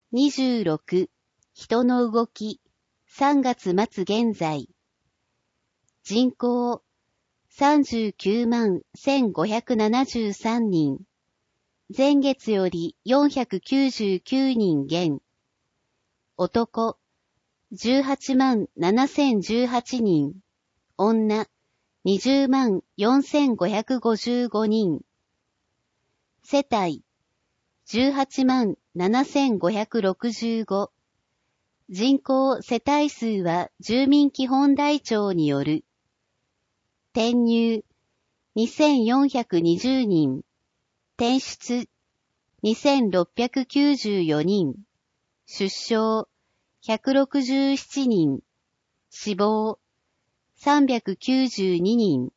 26、人の動き、3月末現在。人口、391,1573 人。前月より499人減。男、187,018 人。女、204,4555 人。世帯、187,565。人口世帯数は住民基本台帳による。転入、2,420 人。転出、2,694 人。出生、167人。死亡、392人。